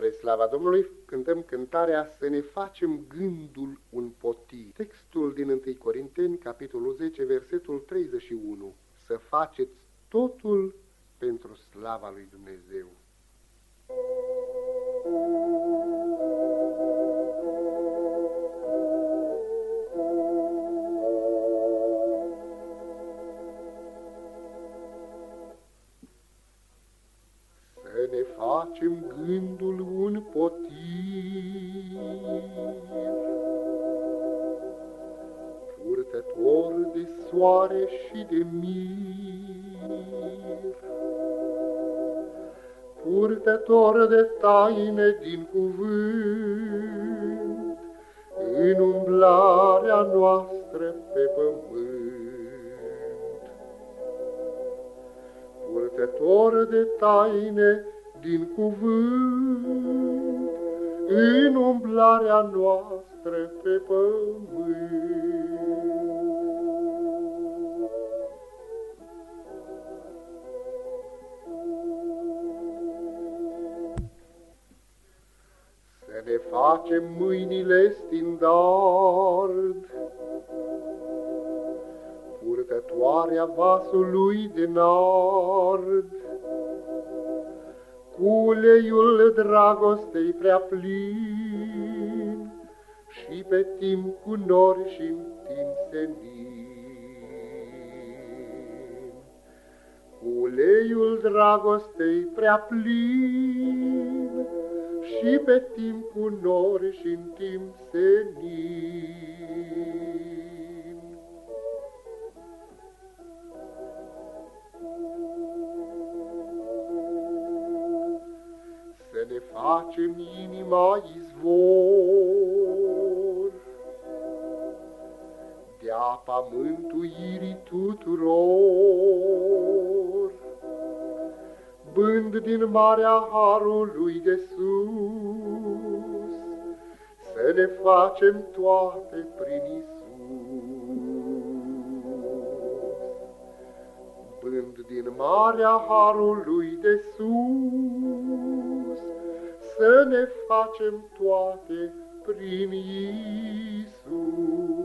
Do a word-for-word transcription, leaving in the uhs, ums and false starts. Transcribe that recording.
Spre slava Domnului cântăm cântarea Să ne facem gândul un potir. Textul din întâi Corinteni, capitolul zece, versetul treizeci și unu. Să faceți totul pentru slava lui Dumnezeu. Să ne facem gândul un potir, purtător de soare și de mir, purtător de taine din cuvânt, în umblarea noastră pe pământ. Purtător de taine din cuvânt, în umblarea noastră pe pământ. Să ne facem mâinile stindard, purtătoarea vasului de nard, cu uleiul dragostei prea plin, și pe timp cu nori și în timp senin. Cu uleiul dragostei prea plin, și pe timp cu nori și în timp senin. Să ne facem inima izvor de apa mântuirii tuturor, bând din marea harului de sus, să ne facem toate prin Iisus. Bând din marea harului de sus, să ne facem toate prin Iisus.